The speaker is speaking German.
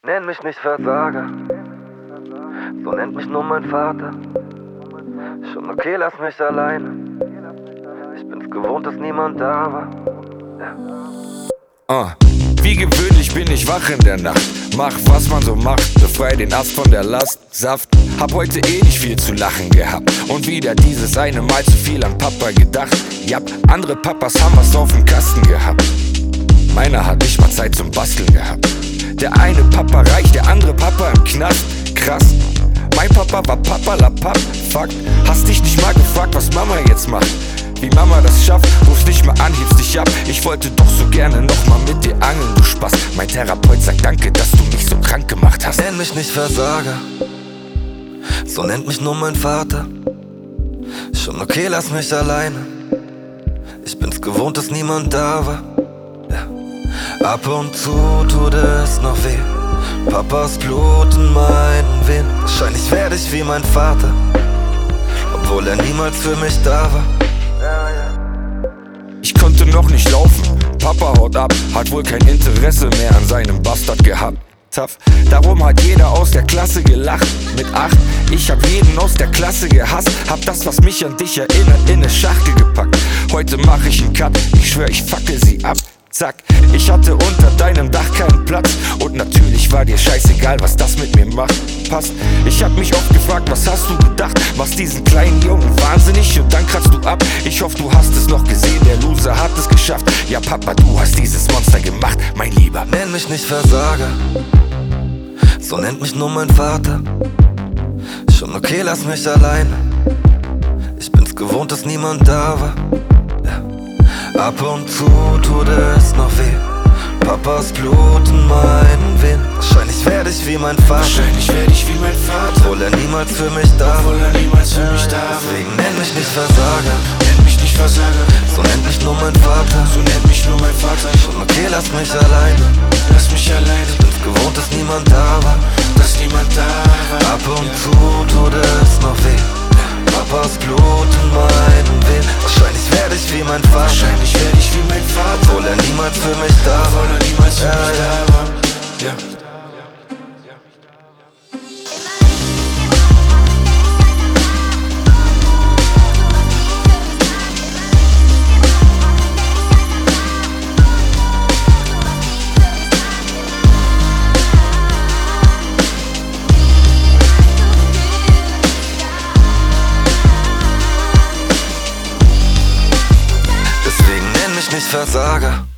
Nenn mich nicht Versager, so nennt mich nur mein Vater. Schon okay, lass mich alleine. Ich bin's gewohnt, dass niemand da war. Wie gewöhnlich bin ich wach in der Nacht. Mach, was man so macht, befrei den Ast von der Last. Saft, hab heute eh nicht viel zu lachen gehabt. Und wieder dieses eine Mal zu viel an Papa gedacht. Ja, andere Papas haben was auf dem Kasten gehabt. Meiner hat nicht mal Zeit zum Basteln gehabt. Der eine Papa reich, der andere Papa im Knast. Krass, mein Papa war Papa la Papp. Fuck, hast dich nicht mal gefragt, was Mama jetzt macht. Wie Mama das schafft, rufst nicht mehr an, hebst dich ab. Ich wollte doch so gerne nochmal mit dir angeln, du Spaß. Mein Therapeut sagt danke, dass du mich so krank gemacht hast. Nenn mich nicht Versager, so nennt mich nur mein Vater. Schon okay, lass mich alleine. Ich bin's gewohnt, dass niemand da war. Ja. Ab und zu tut es noch weh. Papas Blut in meinen Venen. Wahrscheinlich werde ich wie mein Vater, obwohl er niemals für mich da war. Ich konnte noch nicht laufen, Papa haut ab. Hat wohl kein Interesse mehr an seinem Bastard gehabt. Tough. Darum hat jeder aus der Klasse gelacht. Mit 8, ich hab jeden aus der Klasse gehasst. Hab das, was mich an dich erinnert, in ne Schachtel gepackt. Heute mach ich einen Cut, ich schwör, ich fackel sie ab. Zack, ich hatte unter deinem Dach keinen Platz. Und natürlich war dir scheißegal, was das mit mir macht. Passt, ich hab mich oft gefragt, was hast du gedacht? Machst diesen kleinen Jungen wahnsinnig und dann kratzt du ab. Ich hoffe, du hast es noch gesehen, der Loser hat es geschafft. Ja Papa, du hast dieses Monster gemacht, mein Lieber. Nenn mich nicht Versager, so nennt mich nur mein Vater. Schon okay, lass mich alleine. Ich bin's gewohnt, dass niemand da war. Ja. Ab und zu tut es noch weh. Papas Blut in meinen Venen. Wahrscheinlich werde ich wie mein Vater. Obwohl er niemals für mich da war. Deswegen nenn mich nicht Versager. So nennt mich nur mein Vater. Schon okay, lass mich alleine. Ich bin's gewohnt, dass niemand da war. Ab und zu tut es noch weh. Papas Blut in meinen Venen. Wahrscheinlich werde ich wie mein Vater. Obwohl er niemals für mich da war. Ja. Nicht Versager,